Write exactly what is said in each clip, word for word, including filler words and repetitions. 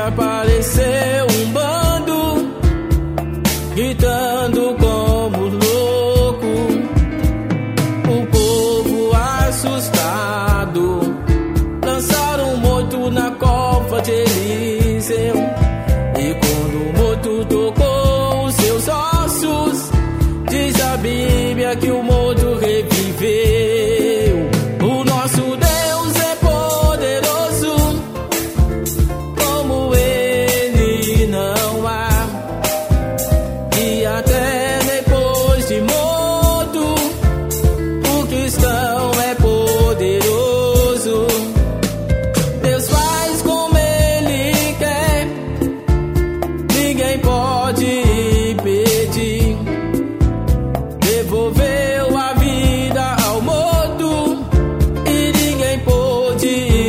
apareceu um bando gritando como louco, o povo assustado lançaram um morto na cova de Eliseu. E quando o morto tocou os seus ossos, diz a Bíblia que o morto reviveu. O nosso Deus é poderoso, como Ele não há. E até depois de morto, o cristão é poderoso. Deus faz como Ele quer, ninguém pode impedir. Devolveu a vida ao morto e ninguém pôde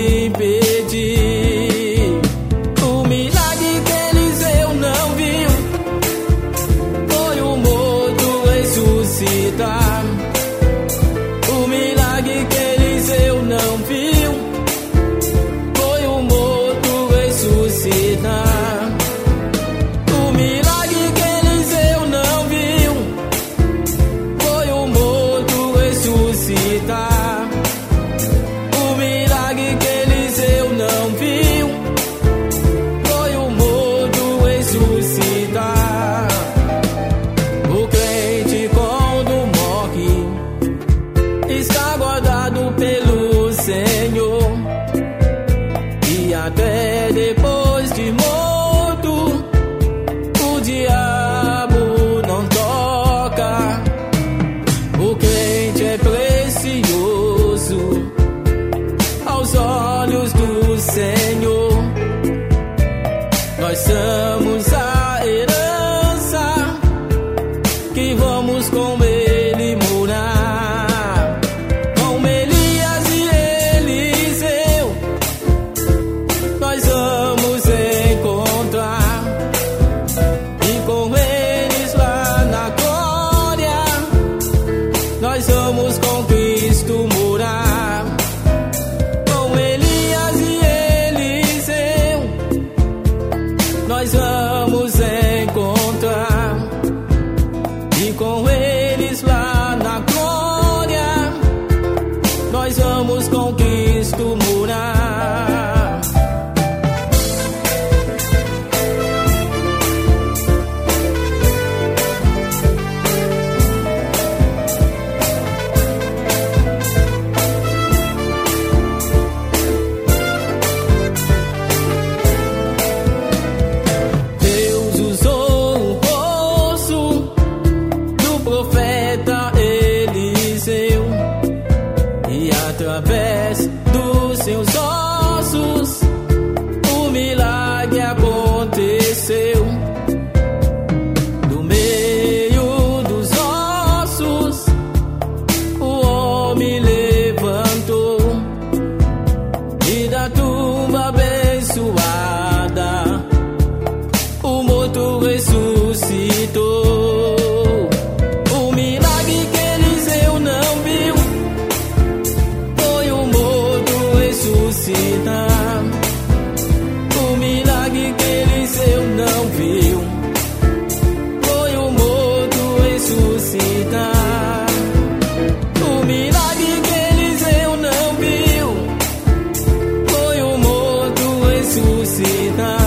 impedir. O milagre que Eliseu não viu foi o morto ressuscitar. O milagre que Eliseu não viu foi o morto ressuscitar. O milagre que Eliseu não viu foi o morto ressuscitar. O milagre que Eliseu não viu foi o morto ressuscitar. O crente quando morre está guardado pelo Senhor, e até depois de morto o diabo não toca. O crente é precioso aos olhos do Senhor. Nós somos a herança que vamos com Ele morar. Com Elias e Eliseu nós vamos encontrar, e com eles lá na glória nós vamos com Cristo morar. Com Elias e Eliseu nós vamos encontrar, e com eles lá na glória nós vamos com Cristo morar. Deus usou o poço do profeta Eliseu, e através dos seus ossos o milagre aconteceu. No meio dos ossos o homem levantou, e da tumba abençoada o morto ressuscitou. O milagre que Eliseu não viu foi o morto ressuscitar. O milagre que Eliseu não viu foi o morto ressuscitar. O milagre que Eliseu não viu foi o morto ressuscitar.